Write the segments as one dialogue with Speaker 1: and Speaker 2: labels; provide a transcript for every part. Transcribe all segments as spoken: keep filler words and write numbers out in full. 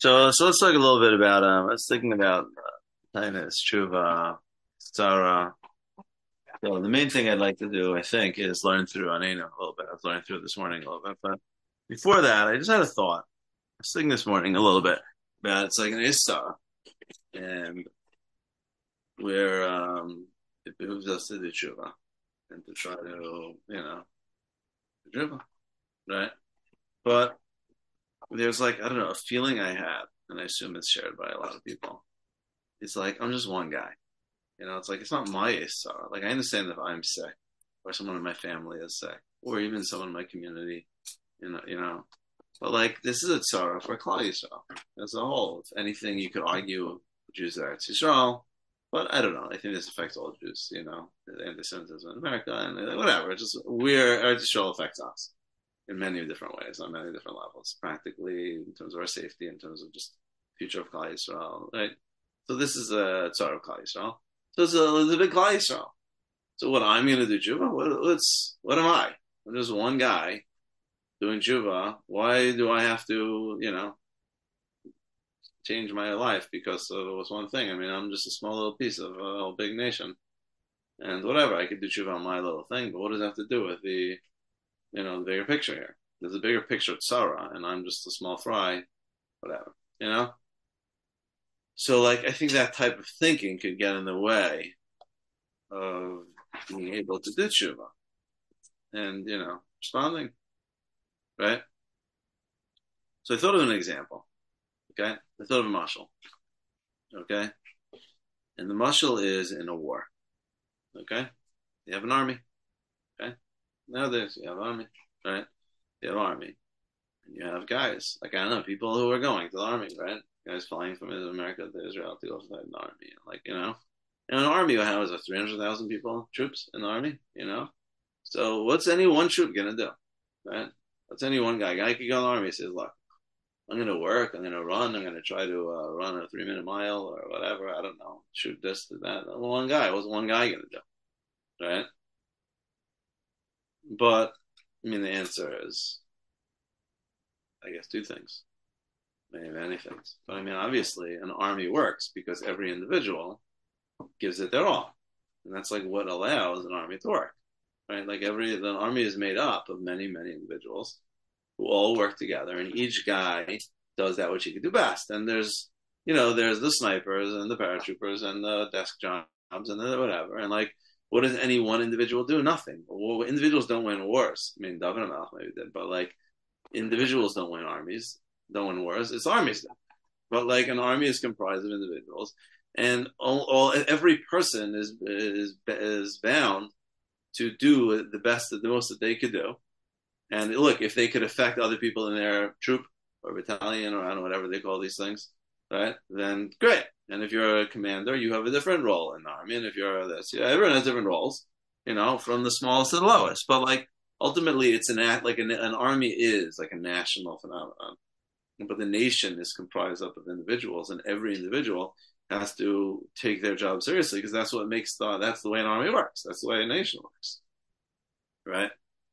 Speaker 1: So, so let's talk a little bit about. Um, I was thinking about uh, Tainus, Tshuva, Sarah. So the main thing I'd like to do, I think, is learn through Anena a little bit. I was learning through it this morning a little bit, but before that, I just had a thought. I was thinking this morning a little bit about it's like an Issa, and where um, it behooves us to do Tshuva and to try to, you know, do Tshuva, right? But there's like I don't know a feeling I had, and I assume it's shared by a lot of people. It's like I'm just one guy. You know, it's like it's not my sorrow. Like I understand if I'm sick, or someone in my family is sick, or even someone in my community. You know, you know. But like this is a sorrow for Klal Yisrael as a whole. If anything, you could argue Jews are Eretz Yisrael, but I don't know. I think this affects all Jews. You know, the anti-Semitism in America and whatever. It's just we're Eretz Yisrael affects us in many different ways, on many different levels. Practically, in terms of our safety, in terms of just future of Klal Yisrael, right? So this is a sorrow of Klal Yisrael. So it's a, it's a big Klal Yisrael. So what I'm going to do tshuva? What, what's what am I? I'm just one guy doing tshuva. Why do I have to, you know, change my life because of it was one thing? I mean, I'm just a small little piece of a whole big nation, and whatever I could do tshuva on my little thing. But what does that have to do with the, you know, the bigger picture here? There's a bigger picture at Sarah, and I'm just a small fry. Whatever, you know. So, like, I think that type of thinking could get in the way of being able to do tshuva and, you know, responding, right? So I thought of an example, okay? I thought of a mashal, okay? And the mashal is in a war, okay? You have an army, okay? Nowadays, you have an army, right? You have an army. And you have guys, like, I don't know, people who are going to the army, right? Guys flying from America to Israel to go fight in the army. Like, you know, in an army, how is it, three hundred thousand people, troops in the army, you know? So what's any one troop going to do, right? What's any one guy? Guy could go in the army and says, look, I'm going to work, I'm going to run, I'm going to try to uh, run a three minute mile or whatever, I don't know, shoot this, to that. One guy, what's one guy going to do, right? But, I mean, the answer is, I guess, two things. Maybe many things. But I mean, obviously, an army works because every individual gives it their all. And that's like what allows an army to work, right? Like every, the army is made up of many, many individuals who all work together, and each guy does that which he can do best. And there's, you know, there's the snipers and the paratroopers and the desk jobs and the whatever. And like, what does any one individual do? Nothing. Well, individuals don't win wars. I mean, David Malach maybe did, but like, individuals don't win armies. No one wars. It's armies, but like an army is comprised of individuals, and all, all every person is is is bound to do the best, the most that they could do. And look, if they could affect other people in their troop or battalion or I don't know whatever they call these things, right? Then great. And if you're a commander, you have a different role in the army. And if you're this, yeah, everyone has different roles, you know, from the smallest to the lowest. But like ultimately, it's an act like an, an army is like a national phenomenon. But the nation is comprised up of individuals, and every individual has to take their job seriously because that's what makes the that's the way an army works. That's the way a nation works, right?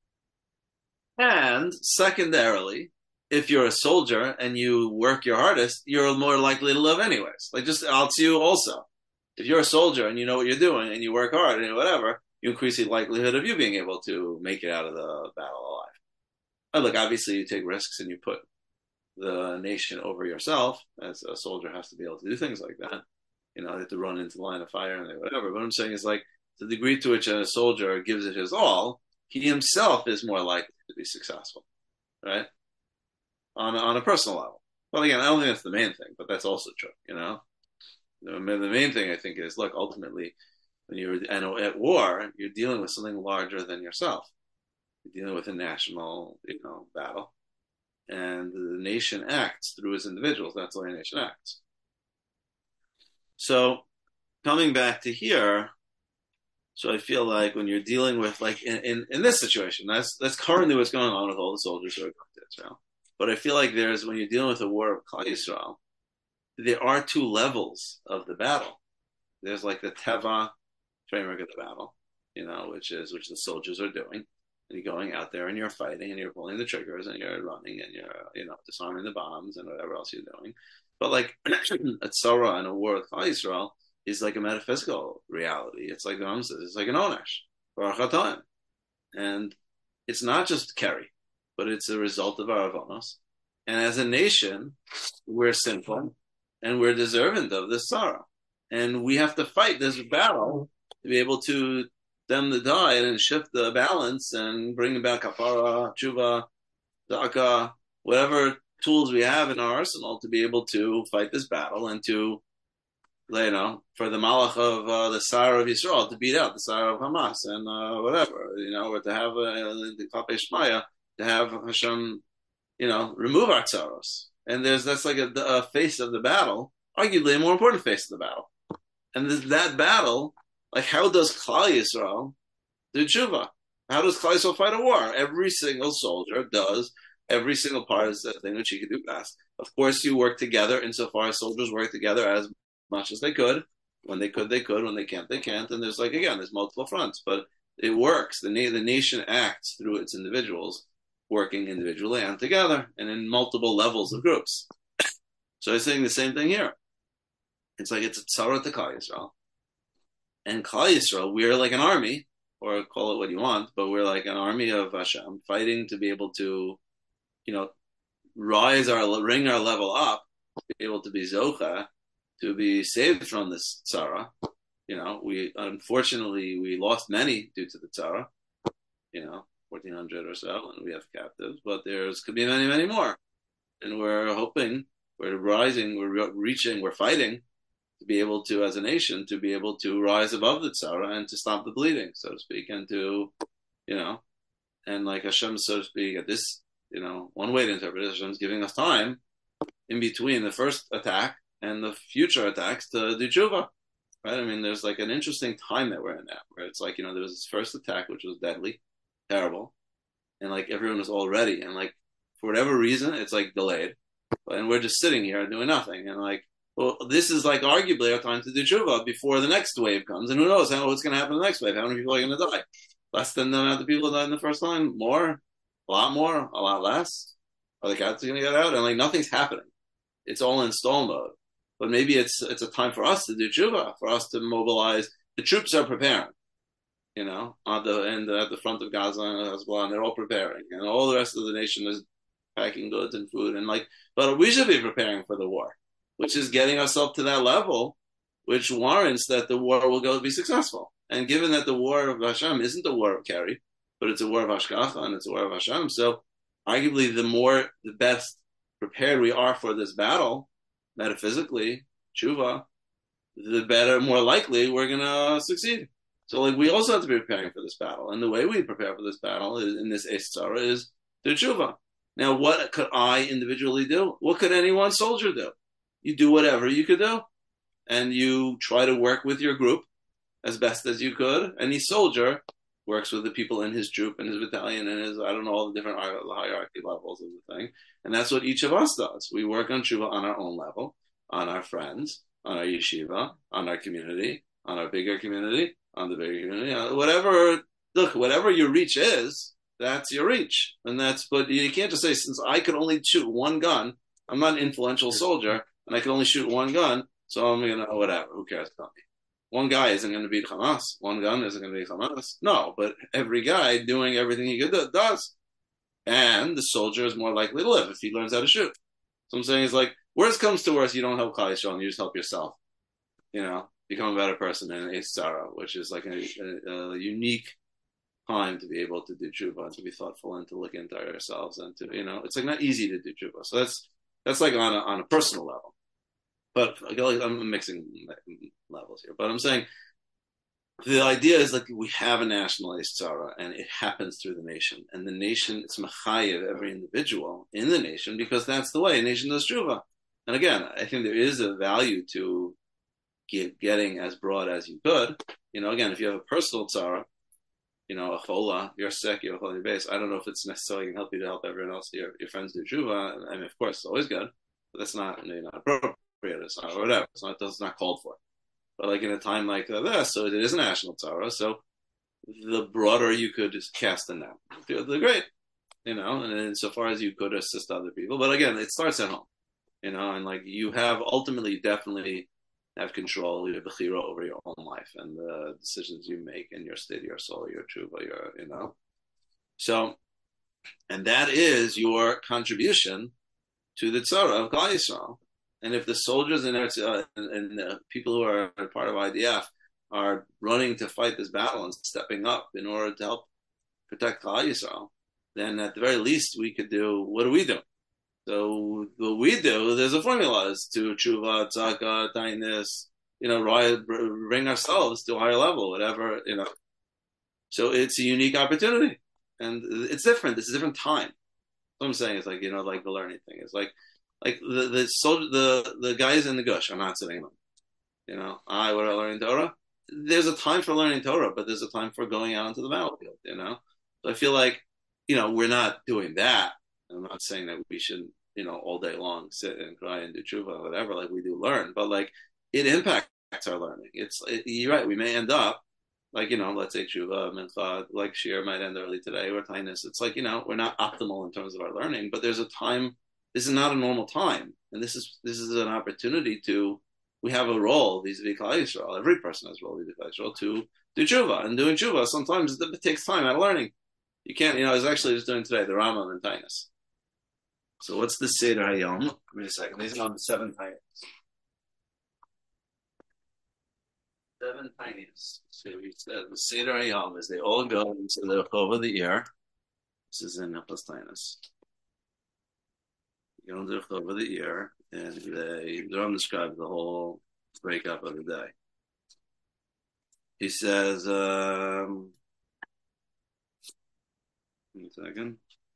Speaker 1: And secondarily, if you're a soldier and you work your hardest, you're more likely to live anyways. Like just I'll tell you also, if you're a soldier and you know what you're doing and you work hard and whatever, you increase the likelihood of you being able to make it out of the battle alive. And look, obviously you take risks and you put the nation over yourself, as a soldier has to be able to do things like that. You know, they have to run into the line of fire and whatever. But what I'm saying is like the degree to which a soldier gives it his all, he himself is more likely to be successful, right? On on a personal level. Well, again, I don't think that's the main thing, but that's also true. You know, the, the main thing I think is look, ultimately, when you're and at war, you're dealing with something larger than yourself. You're dealing with a national, you know, battle. And the nation acts through its individuals. That's the way a nation acts. So coming back to here, so I feel like when you're dealing with like in, in, in this situation, that's that's currently what's going on with all the soldiers who are going to Israel. But I feel like there's when you're dealing with a war of Klal Yisrael, there are two levels of the battle. There's like the Teva framework of the battle, you know, which is which the soldiers are doing. and you're going out there and you're fighting and you're pulling the triggers and you're running and you're, you know, disarming the bombs and whatever else you're doing. But like a tzara and a war with Klal Yisrael is like a metaphysical reality. It's like the Ram says, it's like an onesh or a chatan. And it's not just Kerry, but it's a result of our avonos. And as a nation, we're sinful and we're deserving of this sorrow. And we have to fight this battle to be able to stem the tide and shift the balance and bring about kapara, tshuva, daka, whatever tools we have in our arsenal to be able to fight this battle and to, you know, for the malach of uh, the Sar of Yisrael to beat out the Sar of Hamas and uh, whatever, you know, or to have uh, the Klapei Shmaya, to have Hashem, you know, remove our tzaros. And there's that's like a, a face of the battle, arguably a more important face of the battle. And this, that battle, like how does Klal Yisrael do tshuva? How does Klal Yisrael fight a war? Every single soldier does every single part is the thing which he can do best. Of course, you work together insofar as soldiers work together as much as they could. When they could, they could. When they can't, they can't. And there's like, again, there's multiple fronts, but it works. The, na- the nation acts through its individuals, working individually and together and in multiple levels of groups. So I'm saying the same thing here. It's like it's a tzara to Klal Yisrael. And Klal Yisrael, we're like an army, or call it what you want, but we're like an army of Hashem fighting to be able to, you know, rise our, ring our level up, be able to be Zocha, to be saved from this tzara. You know, we, unfortunately, we lost many due to the tzara, you know, fourteen hundred or so, and we have captives, but there's could be many, many more. And we're hoping, we're rising, we're reaching, we're fighting to be able to, as a nation, to be able to rise above the tzara and to stop the bleeding, so to speak, and to, you know, and like Hashem, so to speak, at this, you know, one way to interpret it, Hashem's giving us time in between the first attack and the future attacks to do tshuva, right? I mean, there's like an interesting time that we're in now, where it's like, you know, there was this first attack, which was deadly, terrible, and like everyone was all ready, and like, for whatever reason, it's like delayed, and we're just sitting here doing nothing, and like, well, this is like arguably our time to do tshuva before the next wave comes, and who knows how what's going to happen in the next wave? How many people are going to die? Less than the amount of people that died in the first time? More? A lot more? A lot less? Are the cats going to get out? And like nothing's happening. It's all in stall mode. But maybe it's it's a time for us to do tshuva, for us to mobilize. The troops are preparing, you know, on the and at the front of Gaza and Hezbollah, and they're all preparing, and all the rest of the nation is packing goods and food, and like, but we should be preparing for the war, which is getting ourselves to that level, which warrants that the war will go be successful. And given that the war of Hashem isn't a war of Kerry, but it's a war of Hashgacha and it's a war of Hashem, so arguably the more, the best prepared we are for this battle, metaphysically, tshuva, the better, more likely we're going to succeed. So like we also have to be preparing for this battle. And the way we prepare for this battle is, in this Eis Tzara is through tshuva. Now, what could I individually do? What could any one soldier do? You do whatever you could do. And you try to work with your group as best as you could. Any soldier works with the people in his troop and his battalion and his, I don't know, all the different hierarchy levels of the thing. And that's what each of us does. We work on tshuva on our own level, on our friends, on our yeshiva, on our community, on our bigger community, on the bigger community, whatever, look, whatever your reach is, that's your reach. And that's, but you can't just say, since I could only shoot one gun, I'm not an influential soldier, and I can only shoot one gun, so I'm going to, oh, whatever, who cares about me? One guy isn't going to beat Hamas. One gun isn't going to beat Hamas. No, but every guy doing everything he could do, does. And the soldier is more likely to live if he learns how to shoot. So I'm saying is like, worst comes to worst, you don't help Klal Yisrael, you just help yourself. You know, become a better person in Eis Tzara, which is like a, a, a unique time to be able to do tshuva and to be thoughtful and to look into ourselves and to, you know, it's like not easy to do tshuva. So that's, that's like on a, on a personal level. But I'm mixing levels here. But I'm saying the idea is like we have a national Eis Tzara and it happens through the nation. And the nation, it's mechayev every individual in the nation because that's the way a nation does tshuva. And again, I think there is a value to get, getting as broad as you could. You know, again, if you have a personal tzara, you know, a chola, you're sick, you have a chola base. I don't know if it's necessarily going to help you to help everyone else, your, your friends do tshuva. I mean, of course, it's always good, but that's not, maybe not appropriate. It's not, or whatever. It's not, it's not called for. But like in a time like this, so it is a national tzara. So the broader you could just cast the net. They're, they're great, you know, and insofar as you could assist other people. But again, it starts at home, you know, and like you have ultimately definitely have control, you have a chira over your own life and the decisions you make and your state, your soul, your tshuva, your, you know. So, and that is your contribution to the tzara of Klal Yisrael. And if the soldiers in Eretz, uh, and, and the people who are part of I D F are running to fight this battle and stepping up in order to help protect Klal Yisrael, then at the very least we could do, what do we do? So what we do, there's a formula, is to tshuva, tzaka, tainus, you know, bring ourselves to a higher level, whatever, you know. So it's a unique opportunity. And it's different. It's a different time. What I'm saying is like, you know, like the learning thing. It's like, like the the soldier, the the guys in the gush are not sitting them. You know, I what I learning Torah. There's a time for learning Torah, but there's a time for going out into the battlefield. You know, so I feel like, you know, we're not doing that. I'm not saying that we should, you know, all day long sit and cry and do tshuva or whatever. Like we do learn, but like it impacts our learning. It's it, you're right. We may end up like, you know, let's say tshuva, mincha, like shir might end early today or tainus. It's like, you know, we're not optimal in terms of our learning, but there's a time. This is not a normal time, and this is this is an opportunity to. We have a role vis-a-vis Klal Yisrael. Every person has a role vis-a-vis Klal Yisrael to do tshuva, and doing tshuva sometimes it takes time out of learning. You can't, you know. I was actually just doing today the Rambam and tainus. So what's the Seder Hayom? Give me a second. These are on the seven tainus. Seven tainus. So we said the Seder Hayom is they all go into the over the ear. This is in Hilchos Tainus. You go into the over the ear, and they don't describe the whole breakup of the day. He says, um, one second.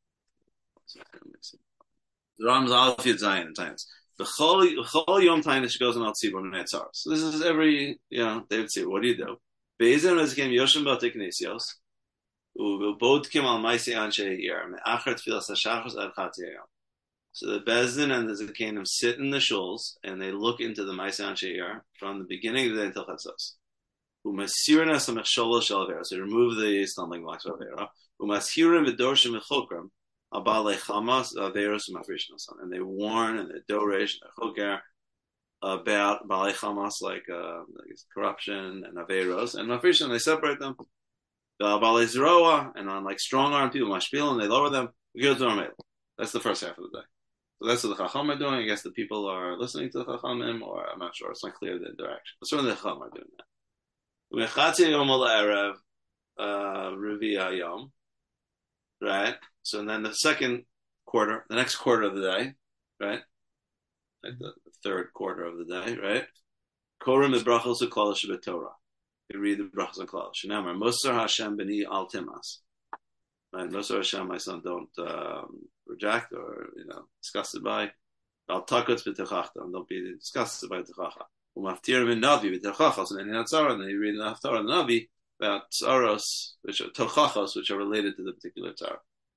Speaker 1: The Ram's Aleph Yud Zayin and Tainus. The Chol Yom Tainus goes on Al Tzibur and Netzar. So this is every, you know, David Tzibur. What do you do? Be'ezem Rezkim Yoshim B'Otek Nesios. U'Bodkim Al Maisi Anshe Yer. Me'achar Tfilas HaShachos Ad Chatzi Hayom. So the Bezdin and the Zakanim sit in the shuls and they look into the Maisi Anshe Yer from the beginning of the day until Chatzos. U'Masirna Samechsholo Shel Avera. So remove the stumbling blocks of Avera. U'Mashirim V'Dorshim V'Chokram. And they warn and they doresh and they about balei chamas, like uh, corruption and averos, and mafrishan they separate them. Balei zeroa, and on like strong arm people mashpil and they lower them. That's the first half of the day. So that's what the chacham are doing. I guess the people are listening to the chachamim, or I'm not sure. It's not clear the direction. But certainly the chacham are doing that. Umechatzi yom al erev revi hayom. Right. So and then the second quarter, the next quarter of the day, right? Like the, the third quarter of the day, right? Korim is brachos u'klal shebet Torah. You read the brachos and klal. Shenamar Mosar Hashem b'ni al timas. Right? Mosar Hashem, my son, don't um, reject or you know disgusted by. Al takutz b'techachta, don't be disgusted by techacha. Umaftir min navi b'techachos, and then in Hatzara, and then you read in Haftarah and Navi about tzaros, which are tochachos, which are related to the particular tzara.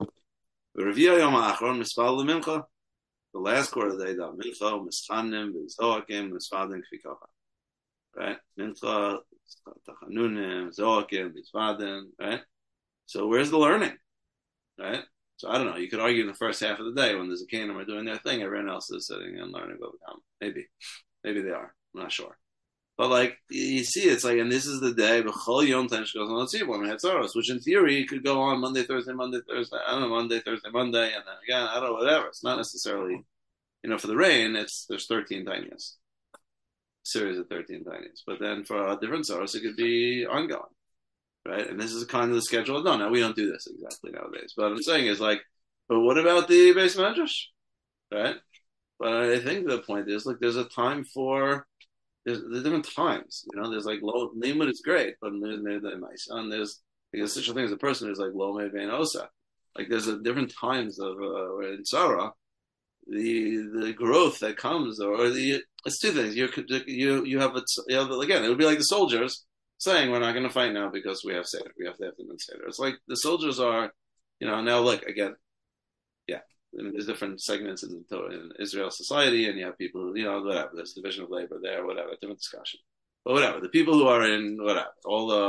Speaker 1: The last quarter of the day, mincha, mischanim, zoakim, misvadim, kfikacha. Right? Mincha, tachanunim, zoakim, misvadim. Right? So where's the learning? Right? So I don't know. You could argue in the first half of the day when the Zakanim are doing their thing, everyone else is sitting and learning about the Maybe. Maybe they are. I'm not sure. But like you see, it's like, and this is the day b'chol yom tainish goes on tzibur me'etzaros, which in theory could go on Monday, Thursday, Monday, Thursday. I don't know, Monday, Thursday, Monday, and then again, I don't know, whatever. It's not necessarily, you know, for the rain, it's there's thirteen tainiyos, series of thirteen tainiyos. But then for a different tzaros, it could be ongoing, right? And this is kind of the schedule. No, no, we don't do this exactly nowadays. But what I'm saying is like, but what about the Beis Medrash, right? But I think the point is, look, there's a time for. There's, there's different times, you know. There's like low limud is great, but there's my son. There's because such a thing as a person who's like low vein osa. Like there's a different times of uh, in Sarah, the the growth that comes, or the it's two things. You you you have a you have, again. It would be like the soldiers saying we're not going to fight now because we have Seder. We have to have them in Seder. It's like the soldiers are, you know. Now look again. I mean, there's different segments in, in Israel society, and you have people who, you know, whatever, there's division of labor there, whatever, different discussion. But whatever, the people who are in, whatever, all the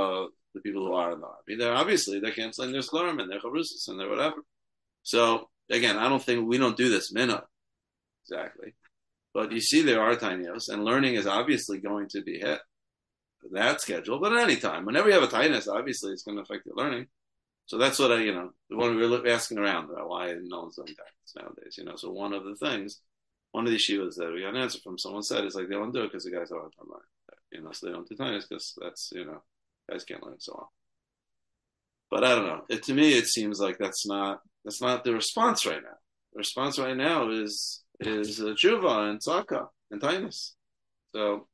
Speaker 1: the people who are in the army. They're obviously they're canceling their schlurim and their chavrusas and their whatever. So again, I don't think we don't do this minhag exactly, but you see there are tinios, and learning is obviously going to be hit that schedule. But at any time, whenever you have a tightness, obviously it's going to affect your learning. So that's what I, you know, when we were asking around about why no one's doing tightness nowadays, you know. So one of the things, one of the yeshivas that we got an answer from, someone said is like they don't do it because the guys don't have time learning, you know, so they don't do tightness because that's, you know, guys can't learn so on. But I don't know. It, to me, it seems like that's not that's not the response right now. The response right now is is uh, tshuva and tzaka and tightness. So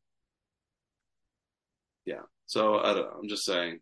Speaker 1: yeah. So I don't know. I'm just saying.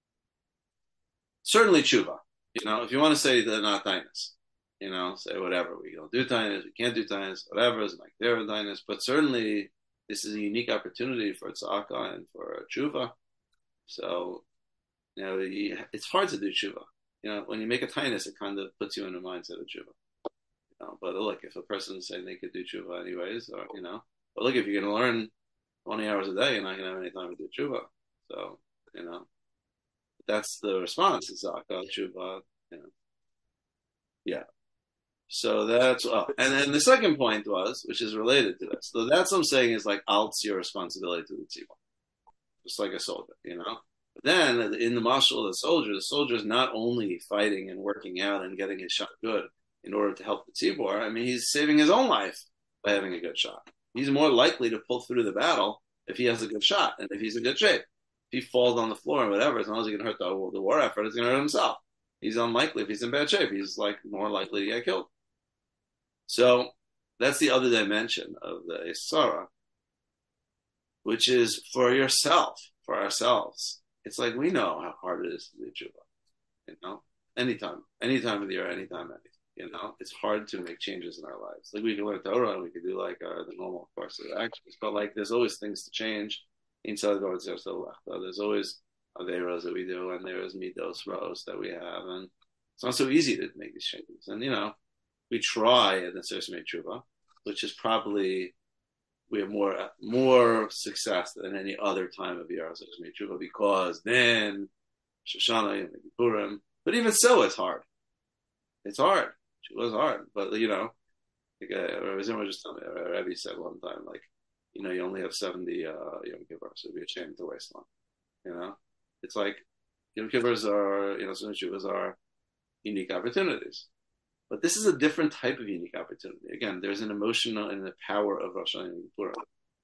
Speaker 1: Certainly tshuva. You know, if you want to say they're not tightness, you know, say whatever. We don't do tightness. We can't do tightness. Whatever. It's like they're tightness. But certainly, this is a unique opportunity for tzaka and for tshuva. So. You know, it's hard to do tshuva. You know, when you make a tightness, it kind of puts you in the mindset of tshuva. You know, but look, if a person is saying they could do tshuva anyways, or you know, but look, if you're going to learn twenty hours a day, you're not going to have any time to do tshuva. So, you know, that's the response. It's zaka tshuva. You know, yeah. So that's oh, and then the second point was, which is related to this. So that's what I'm saying is like, alt's your responsibility to the tzibur, just like a soldier. You know. But then, in the marshal of the soldier, the soldier is not only fighting and working out and getting his shot good in order to help the tzibur. I mean, he's saving his own life by having a good shot. He's more likely to pull through the battle if he has a good shot and if he's in good shape. If he falls on the floor or whatever, as long as he can hurt the, the war effort, it's going to hurt himself. He's unlikely if he's in bad shape. He's like more likely to get killed. So that's the other dimension of the Isara, which is for yourself, for ourselves. It's like we know how hard it is to do tshuva, you know, anytime, any time of the year, anytime, anything, you know, it's hard to make changes in our lives. Like we can learn Torah and we can do like our, the normal course of actions, but like there's always things to change. Inside the there's always averos that we do, and there's midos rows that we have, and it's not so easy to make these changes. And you know, we try at the Sersei Tshuva, which is probably. We have more more success than any other time of year as Tshuva because then Shoshana and Purim. But even so, it's hard. It's hard. Tshuva is hard. But you know, like uh, Rabbi Zimmer just told me. Rabbi said one time, like, you know, you only have seventy uh, Yom Kippur, so it'd be a shame to waste one. You know, it's like Yom Kippurs are, you know, some Tshuvas are unique opportunities. But this is a different type of unique opportunity. Again, there's an emotional and the power of Rosh Hashanah and Purim,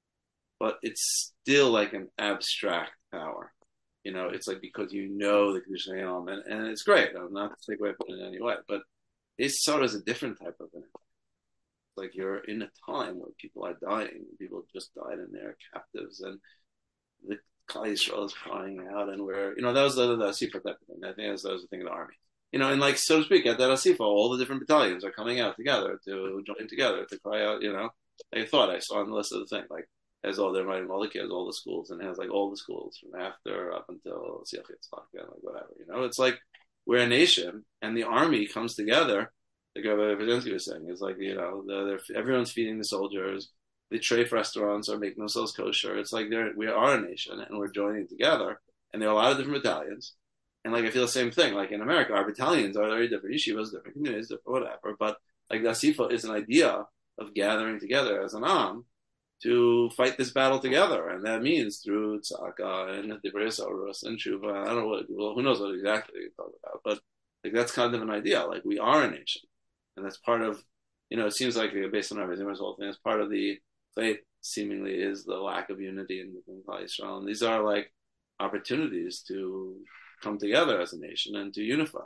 Speaker 1: but it's still like an abstract power. You know, it's like because you know the Kedusha Hayom, and, and it's great. I'm not to take away from it in any way, but Isara is a different type of an impact. Like you're in a time where people are dying, people just died and they're captives, and the Klal Yisrael is crying out, and we're, you know, that was the, the Asifra type of thing. I think that was, that was the thing of the army. You know, and like, so to speak, at that Asifa, all the different battalions are coming out together to join together to cry out, you know. I thought I saw on the list of the thing, like, has all, they're writing all the kids, all the schools, and it has like all the schools from after up until Siach Yitzchak, and like whatever, you know. It's like, we're a nation, and the army comes together, like Rabbi Brzezinski was saying, it's like, you know, they're, they're, everyone's feeding the soldiers, the treif restaurants are making themselves kosher. It's like, they're, we are a nation, and we're joining together, and there are a lot of different battalions. And like I feel the same thing. Like in America, our battalions are very different, yeshivas, different communities, different whatever. But like the Asifa is an idea of gathering together as an Am to fight this battle together, and that means through tzaka and divrei saurus and tshuva. I don't know what, well, who knows what exactly you talk about, but like that's kind of an idea. Like we are a nation, and that's part of, you know, it seems like based on our Zimmer's whole thing, it's part of the faith. Seemingly is the lack of unity in the Klal Yisrael, and these are like opportunities to come together as a nation and to unify.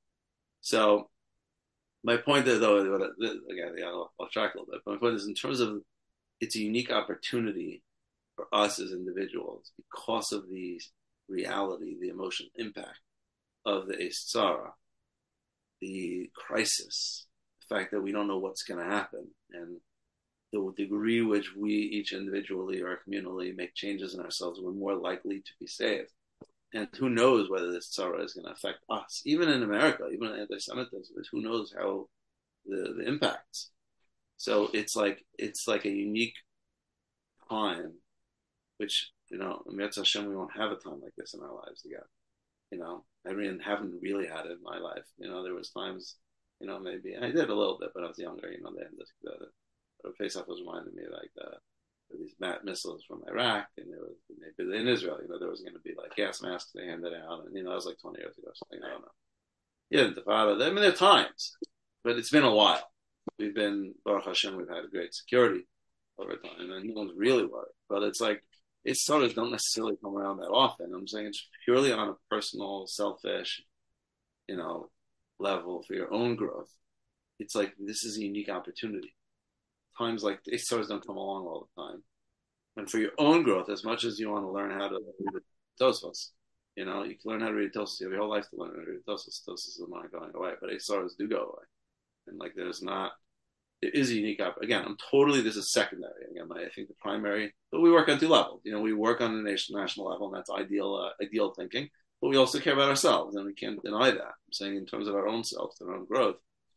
Speaker 1: So my point is, though, again, I'll, I'll track a little bit, but my point is in terms of it's a unique opportunity for us as individuals because of the reality, the emotional impact of the Isara, the crisis, the fact that we don't know what's going to happen, and the degree which we each individually or communally make changes in ourselves, we're more likely to be saved. And who knows whether this tzara is going to affect us, even in America, even in anti-Semitism. Who knows how the, the impacts. So it's like it's like a unique time, which, you know, Mitzvah Hashem, we won't have a time like this in our lives again. You know, I really haven't really had it in my life. You know, there was times, you know, maybe I did a little bit, but I was younger. You know, they had the, the, the Pesach was reminding me like the, these missiles from Iraq, and there was maybe in Israel. You know, there was going to be like gas masks they handed out, and you know, that was like twenty years ago, or something. I don't know. Yeah, the father. I mean, there are times, but it's been a while. We've been Baruch Hashem. We've had great security over time, and no one's really worried. But it's like it's sort of don't necessarily come around that often. I'm saying it's purely on a personal, selfish, you know, level for your own growth. It's like this is a unique opportunity. Times like it sort of don't come along all the time. And for your own growth, as much as you want to learn how to read Tosfos, you know, you can learn how to read Tosfos. You have your whole life to learn how to read Tosfos. Tosfos is not going away, but Asaras do go away. And like there's not, it is a unique opportunity. Again, I'm totally, this is secondary. Again, I think the primary, but we work on two levels. You know, we work on the nation, national level, and that's ideal, uh, ideal thinking. But we also care about ourselves, and we can't deny that. I'm saying in terms of our own self and our own growth,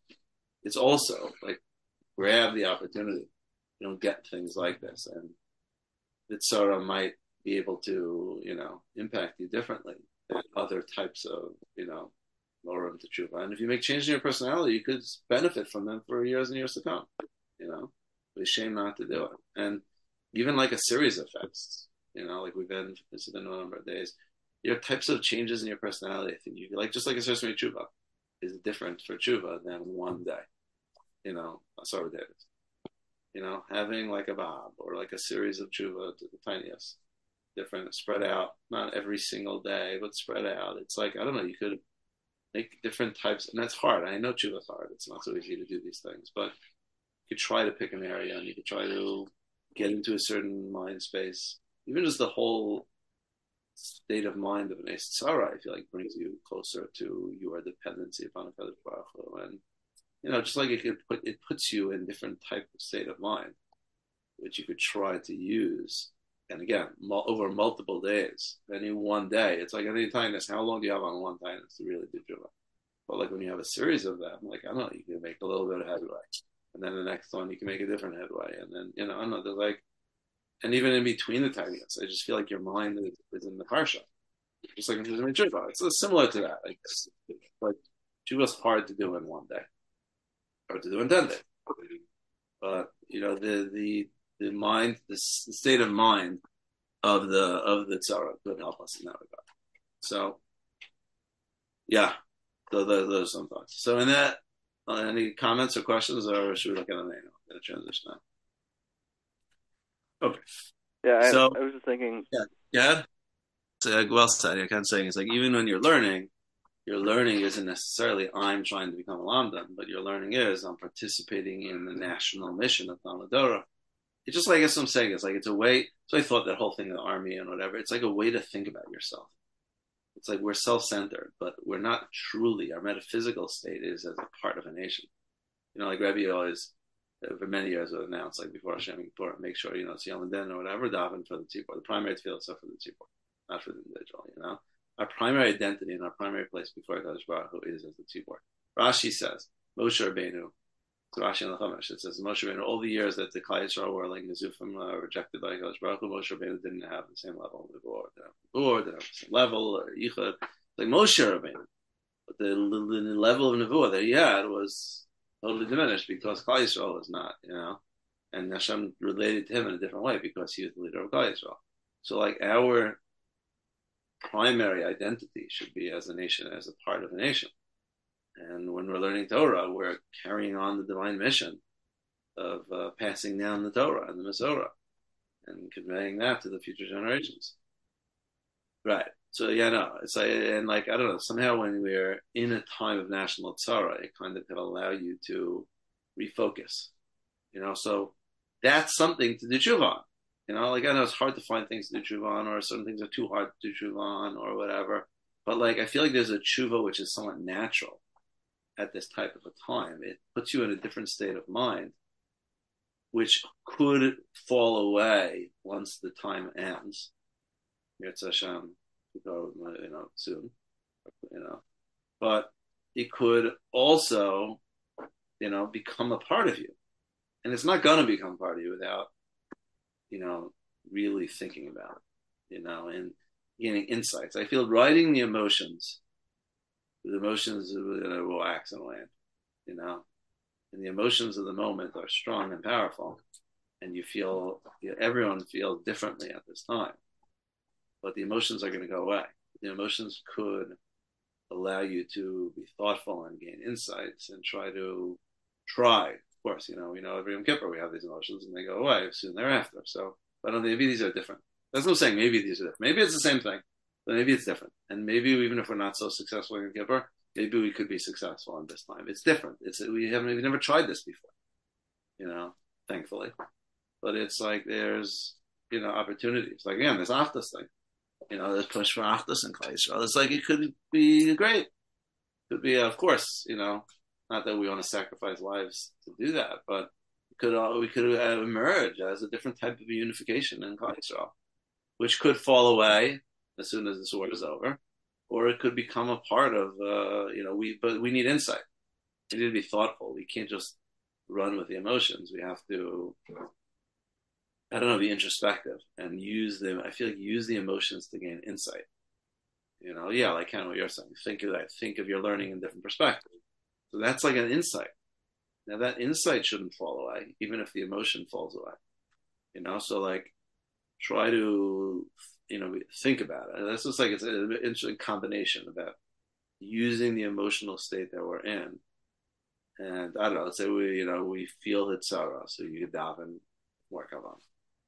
Speaker 1: it's also like grab the opportunity. You don't get things like this, and that sort of might be able to, you know, impact you differently than other types of, you know, lower into tshuva. And if you make changes in your personality, you could benefit from them for years and years to come, you know. It's a shame not to do it. And even like a series of fasts, you know, like we've been, this has been a number of days, your types of changes in your personality, I think you like, just like a Sesame tshuva is different for tshuva than one day, you know, sorry, David. You know, having like a Bob or like a series of tshuva to the tiniest, different, spread out, not every single day, but spread out. It's like, I don't know, you could make different types, and that's hard. I know tshuva is hard. It's not so easy to do these things, but you could try to pick an area and you could try to get into a certain mind space. Even just the whole state of mind of an Eis Tzara, I feel like brings you closer to your dependency upon a Kadosh Baruch Hu. And you know, just like it could put, it puts you in different type of state of mind, which you could try to use. And again, over multiple days, any one day, it's like any tightness. How long do you have on one tightness to really do tshuva? But like when you have a series of them, like I don't know, you can make a little bit of headway, and then the next one you can make a different headway, and then you know, I don't know, there's like, and even in between the tightness, I just feel like your mind is, is in the parsha, just like in tshuva. It's similar to that. Like, like tshuva is hard to do in one day. Or to do in ten days. But you know, the the the mind, the, the state of mind of the of the tzara could help us in that regard. So, yeah, so those, those are some thoughts. So, in that, uh, any comments or questions, or should we look at an in a transition now? Okay.
Speaker 2: Yeah, I,
Speaker 1: so
Speaker 2: I was just thinking.
Speaker 1: Yeah, yeah. So, well said. I kind of saying it's like even when you're learning. Your learning isn't necessarily I'm trying to become a Lamdan, but your learning is I'm participating in the national mission of Talmud Torah. It's just like, I guess I'm saying, it's like it's a way, so I thought that whole thing of the army and whatever, it's like a way to think about yourself. It's like we're self-centered, but we're not truly, our metaphysical state is as a part of a nation. You know, like Rebbe always, for many years, would announce, like before Hashem, before, make sure, you know, it's Yom and Den or whatever, daven for the tzipor. The primary tefillah is for the tzipor, not for the individual, you know. Our primary identity and our primary place before Kadosh Baruch Hu is as the tzipor. Rashi says, Moshe Rabbeinu, it's Rashi in the Chumash, it says, Moshe Rabbeinu, all the years that the Klal Yisrael were like Nezufim, uh, rejected by Kadosh Baruch Hu, Moshe Rabbeinu didn't have the same level of Nebuah, didn't have the same level, or Yichud, like Moshe Rabbeinu. But the, the, the level of Nebuah that he had was totally diminished because Klal Yisrael was not, you know, and Hashem related to him in a different way because he was the leader of Klal Yisrael. So like our primary identity should be as a nation, as a part of a nation. And when we're learning Torah, we're carrying on the divine mission of uh, passing down the Torah and the Masorah and conveying that to the future generations. Right. So, yeah, no, it's like, and like, I don't know, somehow when we're in a time of national tzara, it kind of could allow you to refocus, you know, so that's something to do tshuva on. You know, like I know it's hard to find things to do tshuva on, or certain things are too hard to do tshuva on, or whatever. But like, I feel like there's a tshuva which is somewhat natural at this type of a time. It puts you in a different state of mind, which could fall away once the time ends. Yirtzeh Hashem, you know, soon, you know. But it could also, you know, become a part of you, and it's not going to become a part of you without, you know, really thinking about it, you know, and gaining insights. I feel riding the emotions, the emotions you know, will wax and wane, you know, and the emotions of the moment are strong and powerful, and you feel you know, everyone feels differently at this time, but the emotions are going to go away. The emotions could allow you to be thoughtful and gain insights and try to try. Of course, you know, we know every Yom Kippur we have these emotions and they go away soon thereafter. So, but maybe these are different. That's not saying maybe these are different. Maybe it's the same thing, but maybe it's different. And maybe even if we're not so successful in Yom Kippur, maybe we could be successful in this time. It's different. It's we haven't we've never tried this before, you know, thankfully. But it's like there's you know opportunities. Like again, this Achdus thing. You know, there's push for Achdus and Klal Yisrael. It's like it could be great. Could be, of course, you know, not that we want to sacrifice lives to do that, but we could uh, we could uh, emerge as a different type of unification in Klal Yisrael, which could fall away as soon as this war is over, or it could become a part of, uh, you know, we but we need insight. We need to be thoughtful. We can't just run with the emotions. We have to, I don't know, be introspective and use them. I feel like use the emotions to gain insight. You know, yeah, like kind of what you're saying. Think of that. Think of your learning in different perspectives. So that's like an insight. Now that insight shouldn't fall away, even if the emotion falls away. You know, so like try to, you know, think about it. That's just like it's an interesting combination about using the emotional state that we're in. And I don't know, let's say we, you know, we feel the tzara, so you could daven more kavan,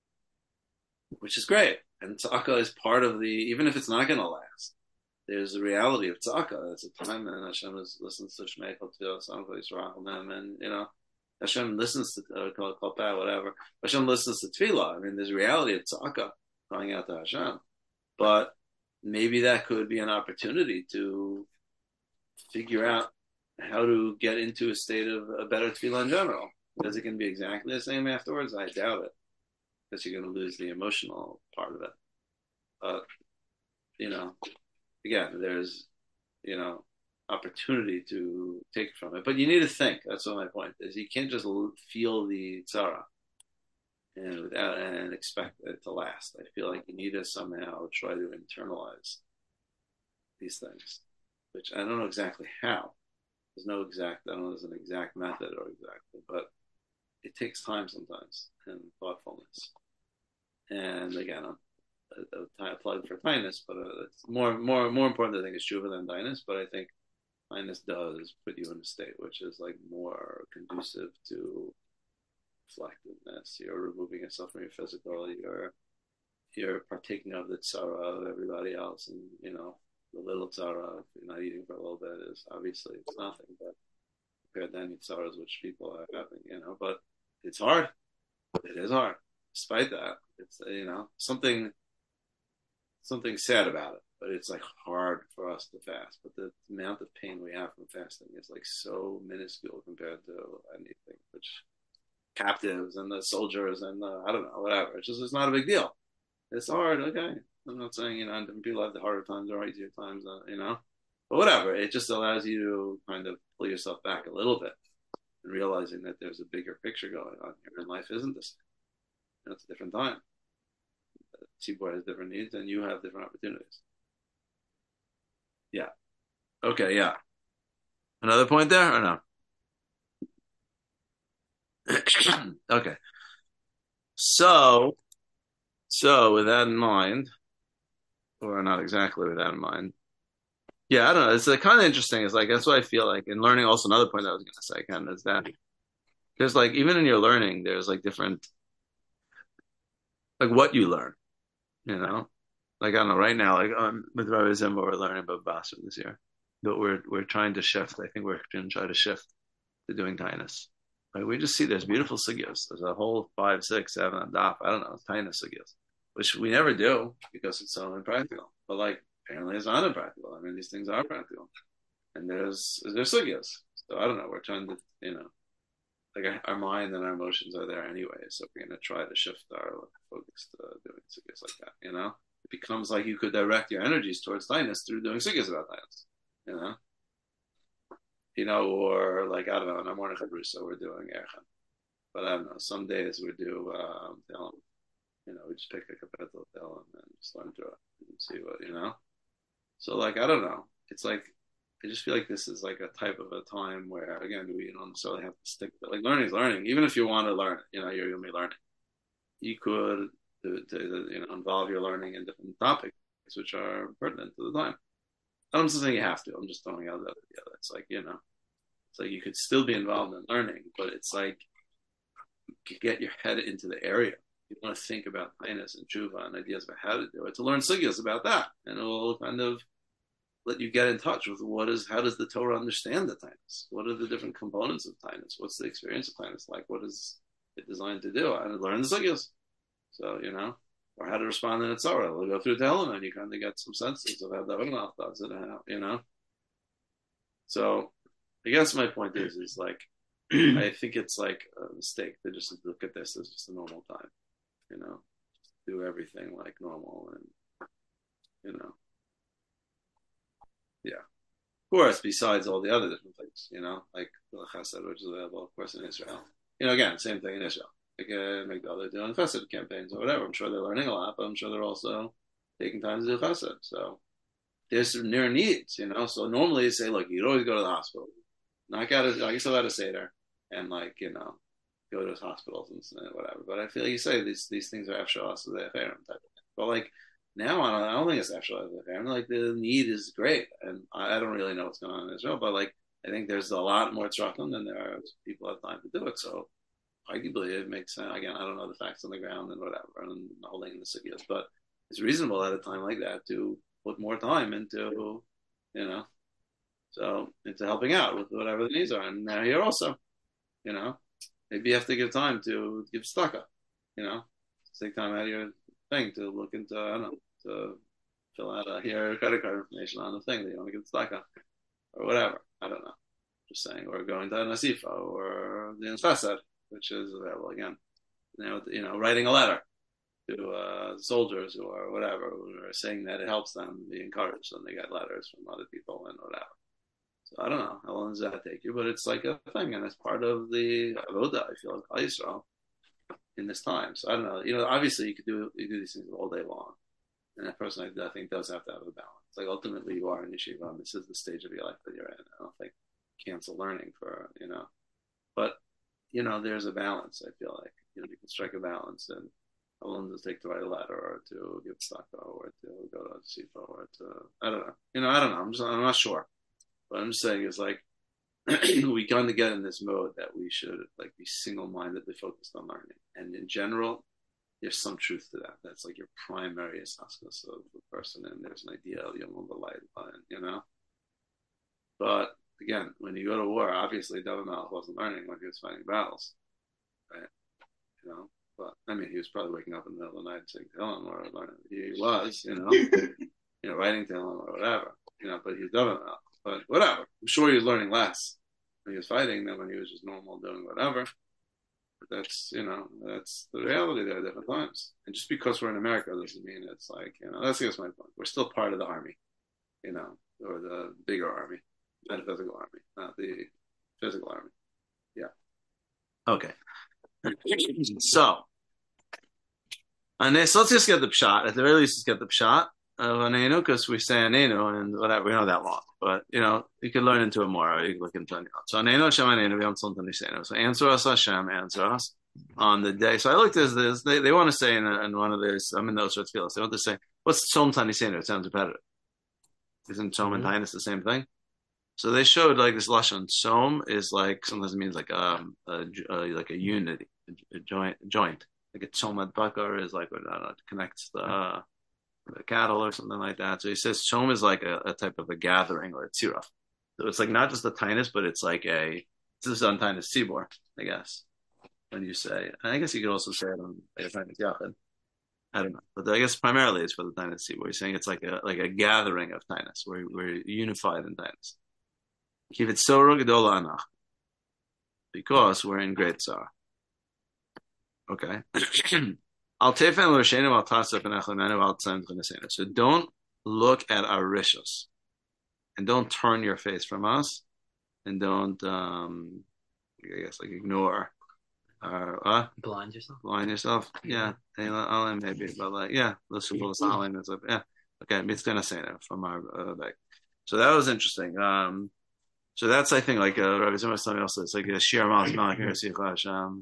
Speaker 1: which is great. And tzaka is part of the, even if it's not going to last, there's the reality of tzaka. It's a time and Hashem is, listens to Shmei Kol Tefillah, Sam Kol Yisrael, and you know Hashem listens to uh, Kol Peh, whatever. Hashem listens to Tefillah. I mean, there's a reality of tzaka crying out to Hashem, but maybe that could be an opportunity to figure out how to get into a state of a better tefillah in general. Because it can be exactly the same afterwards? I doubt it, because you're going to lose the emotional part of it. But you know, again, there's you know opportunity to take from it, but you need to think. That's what my point is. You can't just feel the tzara and without and expect it to last. I feel like you need to somehow try to internalize these things, which I don't know exactly how. There's no exact, I don't know, there's an exact method or exactly, but it takes time sometimes and thoughtfulness. And again, I'm a, a, a plug for kindness, but uh, it's more, more, more important, I think, is tshuva than kindness. But I think kindness does put you in a state which is like more conducive to reflectiveness. You're removing yourself from your physical. You're you're partaking of the tzara of everybody else, and you know. The little tzara, if you're not eating for a little bit, is obviously it's nothing, but compared to any tzaras which people are having, you know, but it's hard. It is hard. Despite that, it's, you know, something, something sad about it, but it's like hard for us to fast. But the amount of pain we have from fasting is like so minuscule compared to anything, which captives and the soldiers and the, I don't know, whatever. It's just, it's not a big deal. It's hard, okay. I'm not saying, you know, different people have the harder times or easier times, uh, you know, but whatever. It just allows you to kind of pull yourself back a little bit and realizing that there's a bigger picture going on here, and life isn't the same. You know, it's a different time. Tzibor has different needs, and you have different opportunities. Yeah. Okay. Yeah. Another point there or no? Okay. So, so with that in mind. Or not exactly with that in mind. Yeah, I don't know. It's uh, kind of interesting. It's like that's what I feel like in learning. Also, another point I was going to say, kind of, is that there's like even in your learning, there's like different, like what you learn. You know, like I don't know. Right now, like um, with Rabbi Zimba, we're learning about Basra this year, but we're we're trying to shift. I think we're going to try to shift to doing Tainus. Like we just see there's beautiful sugyos. There's a whole five, six, seven on daf. I don't know, Tainus sugyos, which we never do because it's so impractical. But like apparently it's not impractical. I mean, these things are practical, and there's there's sugyos. So I don't know. We're trying to, you know, like our mind and our emotions are there anyway. So we're going to try to shift our focus to doing sugyos like that. You know, it becomes like you could direct your energies towards Tainus through doing sugyos about Tainus. You know. You know, or like, I don't know, in our morning chabrusa, we're doing Erchan. But I don't know, some days we do, um, you know, we just pick a kapitel and just learn through it. see what you know. So like I don't know. It's like I just feel like this is like a type of a time where again we don't necessarily have to stick to like learning is learning. Even if you want to learn, you know, you're gonna be learning. You could to, to, you know involve your learning in different topics which are pertinent to the time. I'm not saying you have to. I'm just throwing out that idea. It's like you know, it's like you could still be involved in learning, but it's like you get your head into the area. You want to think about kindness and tshuva and ideas about how to do it, to learn sugyas about that, and it will kind of let you get in touch with what is, how does the Torah understand the kindness? What are the different components of kindness? What's the experience of kindness like? What is it designed to do? And learn the sugyas. So, you know, or how to respond in a tzara. We'll go through Tehillim and you kind of get some senses of how the Olamach does it, how, you know. So, I guess my point is, is like, I think it's like a mistake to just look at this as just a normal time, you know, just do everything like normal and, you know, yeah. Of course, besides all the other different things, you know, like the Chesed, which is available, of course, in Israel. You know, again, same thing in Israel. Like uh, Migdal, they're doing Chesed campaigns or whatever. I'm sure they're learning a lot, but I'm sure they're also taking time to do Chesed. So there's some near needs, you know. So normally you say, look, you'd always go to the hospital, knock out, a, I guess I'll have to say there, and like, you know, go to hospitals and whatever. But I feel like you say these these things are after us, so they're fair type of thing. But like, now I don't, I don't think it's actually fair. Like the need is great, and I, I don't really know what's going on in Israel, but like I think there's a lot more tzrachim than there are people have time to do it. So arguably, it makes sense. Again, I don't know the facts on the ground and whatever, and holding in the sugyas, but it's reasonable at a time like that to put more time into, you know, so into helping out with whatever the needs are. And now here also, you know, maybe you have to give time to give tzedakah, you know, take time out of your thing to look into, I don't know, to fill out a, your credit card information on the thing that you want to give tzedakah or whatever. I don't know. Just saying, or going to an asifa or the Chesed, which is available again. You know, you know, writing a letter to uh, soldiers or whatever, who are saying that it helps them be encouraged, and they get letters from other people and whatever. So I don't know how long does that take you, but it's like a thing, and it's part of the avoda. I feel like Israel in this time. So I don't know. You know, obviously you could do you do these things all day long, and that person I, I think does have to have a balance. Like ultimately, you are in yeshiva, and this is the stage of your life that you're in. I don't think cancel learning for you know, but you know, there's a balance. I feel like you know you can strike a balance, and how long does it take to write a letter, or to give tzedakah, or to go to sifa, or to I don't know. You know, I don't know. I'm just I'm not sure. What I'm just saying is like we kind of get in this mode that we should like be single-mindedly focused on learning, and in general, there's some truth to that. That's like your primary assessment of the person, and there's an idea of Yom Light, you know. But again, when you go to war, obviously David Melech wasn't learning when he was fighting battles, right? You know, but I mean, he was probably waking up in the middle of the night saying Tehillim or learning. He was, you know, you know, writing Tehillim or whatever, you know. But he's David Melech. But whatever, I'm sure he was learning less when he was fighting than when he was just normal doing whatever. But that's, you know, that's the reality. There are different times. And just because we're in America doesn't mean it's like, you know, that's, I guess my point. We're still part of the army, you know, or the bigger army, not the physical army, not the physical army. Yeah. Okay. So, and this, let's just get the pshat. At the very least, let's get the pshat of Anenu, because we say Anenu and whatever, we know that long. But, you know, you can learn into it more, or you can look into it. So, Anenu Hashem Anenu, Yom Tzon Tanisenu. So, answer us Hashem, answer us on the day. So, I looked at this, they, they want to say in, in one of these, I'm in those sorts of fields, they want to say, what's Tzom Tanisenu? It sounds repetitive. Isn't Tzom and Tainus the same thing? So, they showed like this Lashon. Tzom is like, sometimes it means like um, a, a, like a unity, a, a joint, joint. Like a Tzom Adbakar is like, I don't know, it connects the, uh, the cattle or something like that. So he says Shom is like a, a type of a gathering or a tziraf. So it's like not just a tinus, but it's like a, this is on tinus tzibor, I guess. When you say, and I guess you could also say it on like a tinus yachid. I don't know. But I guess primarily it's for the tinus tzibor. You're saying it's like a like a gathering of tinus. We're, we're unified in tinus. Keep it so gedola anach. Because we're in great tsar. Okay. So don't look at our rishos, and don't turn your face from us, and don't, um, I guess, like ignore, or uh,
Speaker 2: blind yourself.
Speaker 1: Blind yourself, yeah. Maybe, but like, yeah, yeah. Okay, Mitzvah Sena from our uh, back. So that was interesting. Um, so that's I think like uh, Rabbi Zimmer was telling me also it's like a Shir Mas Malak Hashem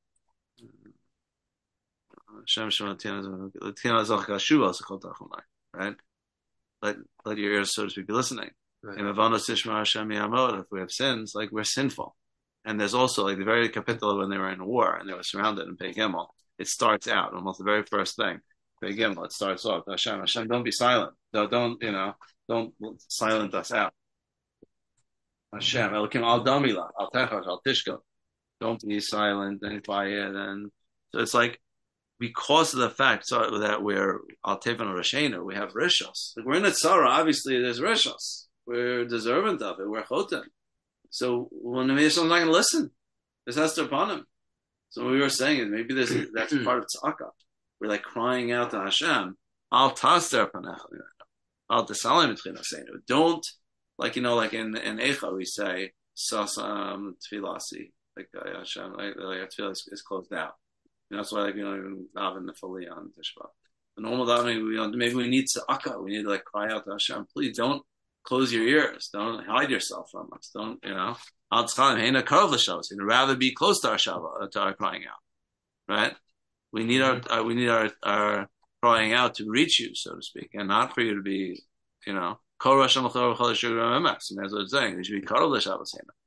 Speaker 1: Hashem Shema Tina Zach Kashuva Sechol Tachomai. Right? Let let your ears, so to speak, be listening. Right. If we have sins, like we're sinful. And there's also like the very capital when they were in a war and they were surrounded in Pei Gimel. It starts out almost the very first thing. Pei Gimel, it starts off. Hashem, Hashem, don't be silent. Don't, don't you know? Don't silent us out. Hashem, Elokim al damila, al techash, al tishka. Don't be silent and quiet. And so it's like because of the fact so that we're al tefan rishena, we have rishos. Like we're in a tzara, obviously there's rishos. We're deserving of it. We're chotem. So when the Mishon's not going to listen, this has to upon him. So what we were saying is maybe there's that's part of tzaka. We're like crying out to Hashem, Al taster panecha, Al tesalim etchinasenu. Don't, like, you know, like in, in Eicha we say, Sasam tfilasi, like uh, Hashem, like, like tefillah is, is closed out. And that's why, like, you know, even daven the fully on Tishba. The normal davening, we don't, maybe we need tzaka. We need to like cry out to Hashem, please don't close your ears. Don't hide yourself from us. Don't, you know, you'd rather be close to our Shabbat, to our crying out, right? We need our, our we need our, our crying out to reach you, so to speak, and not for you to be, you know, that's what it's saying. You should be karov l'Shabbat.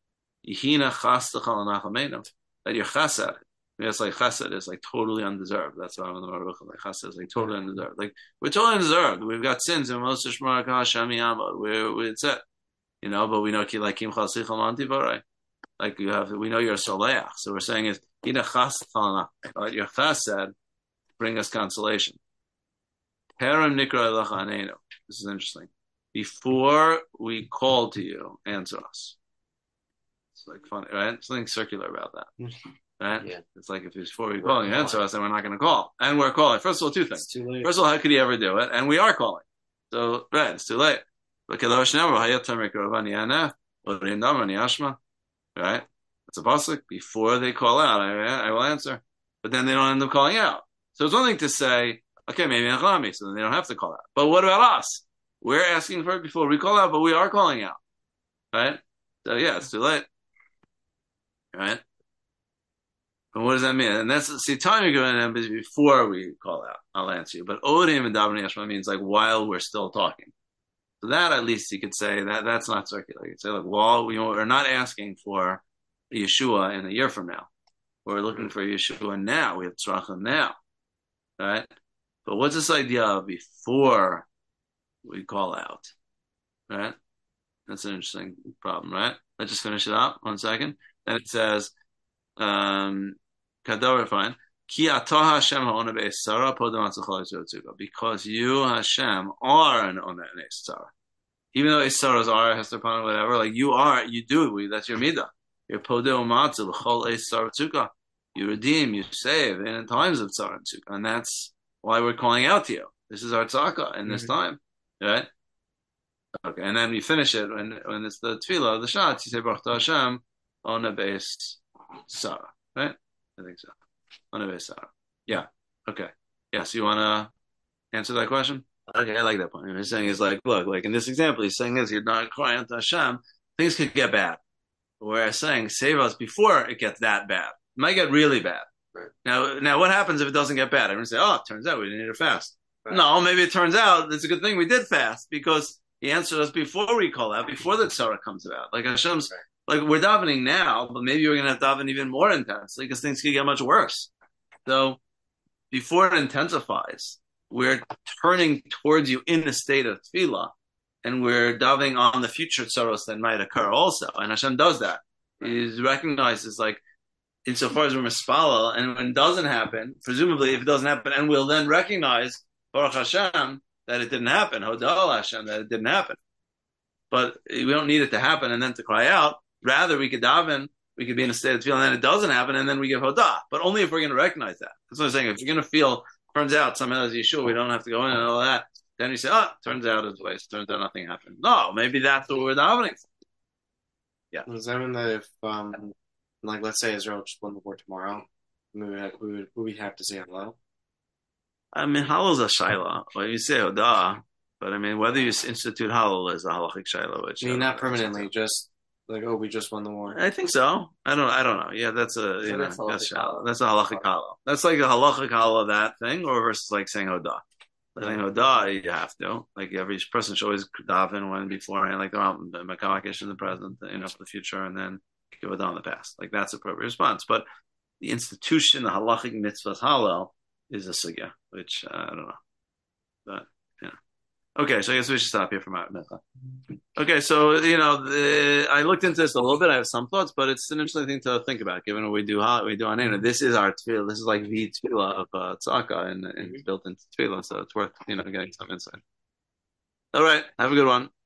Speaker 1: That your chesed, it's like chesed is like totally undeserved. That's why I'm in the Baruch like chesed is like totally undeserved. Like we're totally undeserved. We've got sins and most shmar Hashem yamod. We're it's it, you know. But we know ki like kim chasichal mantivarai. Like you have, we know you're a soleach. So we're saying is ina chas chalana. Your chesed bring us consolation. Perim nikra elacha aneinu. This is interesting. Before we call to you, answer us. It's like funny, right? Something circular about that. Right? Yeah. It's like if before we call you answer us, then we're not going to call. And we're calling. First of all, two things. First of all, how could he ever do it? And we are calling. So, right, it's too late. Right? It's a pasuk. Before they call out, I, I will answer. But then they don't end up calling out. So it's one thing to say, okay, maybe Nachlami, so then they don't have to call out. But what about us? We're asking for it before we call out, but we are calling out. Right? So yeah, it's too late. Right? And what does that mean? And that's, see, time you're giving them is before we call out. I'll answer you. But Odim and Davening Yashma means like while we're still talking. So that at least you could say that that's not circular. You could say, like, well, we, we're not asking for Yeshua in a year from now. We're looking for Yeshua now. We have Tzrachim now. Right? But what's this idea of before we call out? Right? That's an interesting problem, right? Let's just finish it up. One second. Then it says, um, fine. Because you, Hashem, are an Ona and Esara. Even though Esaras are, Hester Pan, whatever, like you are, you do, that's your midah. You're Podeh Umatzu, L'chol Esara Tzukah. You redeem, you save in times of Tzara and Tzukah. And that's why we're calling out to you. This is our tzaka in this mm-hmm. time. Right? Okay, and then we finish it when when it's the tefillah, the shots, you say Baruch Hashem on a base Sarah. Right? I think so. On a base Sarah. Yeah. Okay. Yeah, so you wanna answer that question? Okay, I like that point. What he's saying is like, look, like in this example, he's saying this, you're not crying out to Hashem, things could get bad. We're saying save us before it gets that bad. It might get really bad. Right. Now, now, what happens if it doesn't get bad? Everyone say, "Oh, it turns out we didn't need to fast." Right. No, maybe it turns out it's a good thing we did fast because He answered us before we call out, before the tzara comes about. Like Hashem's, right. like we're davening now, but maybe we're going to have to daven even more intensely because things could get much worse. So, before it intensifies, we're turning towards you in the state of tefillah, and we're davening on the future tzaros that might occur also. And Hashem does that. Right. He recognizes like. Insofar as we're mispalel, and when it doesn't happen, presumably if it doesn't happen, and we'll then recognize Baruch Hashem that it didn't happen, Hodal Hashem that it didn't happen. But we don't need it to happen and then to cry out. Rather, we could daven, we could be in a state of feeling, and then it doesn't happen, and then we give Hodah. But only if we're going to recognize that. That's what I'm saying. If you're going to feel, turns out somehow as Yeshua, we don't have to go in and all that. Then you say, oh, turns out it's waste. Turns out nothing happened. No, maybe that's what we're davening. Yeah.
Speaker 2: Does that mean that if um. Like, let's say Israel just won the war tomorrow, we would, we would, we would have to say hello?
Speaker 1: I mean, how is a shaila? When you say Hodah, But I mean, whether you institute halal is a halachic shayla, which
Speaker 2: I mean,
Speaker 1: uh,
Speaker 2: not permanently, just like, oh, we just won the war.
Speaker 1: I think so. I don't. I don't know. Yeah, that's a you
Speaker 2: So
Speaker 1: know
Speaker 2: that's halachic
Speaker 1: that's shallow.
Speaker 2: halal.
Speaker 1: That's a halachic halal. That's like a halachic halal that thing, or versus like saying hodah. I think hodah you have to like every person should always daven when beforehand, like the makamakish in the present, you know, for the future, and then give hodah in the past. Like that's appropriate response. But the institution, the halachic mitzvahs halal, is a sugya, which uh, I don't know. But yeah. Okay, so I guess we should stop here for my minute. Okay, so you know, the, I looked into this a little bit. I have some thoughts, but it's an interesting thing to think about. Given what we do, how we do on Anena, this is our tefillah. This is like the tefillah of uh, tzaka, and, and it's built into tefillah, so it's worth you know getting some insight. All right, have a good one.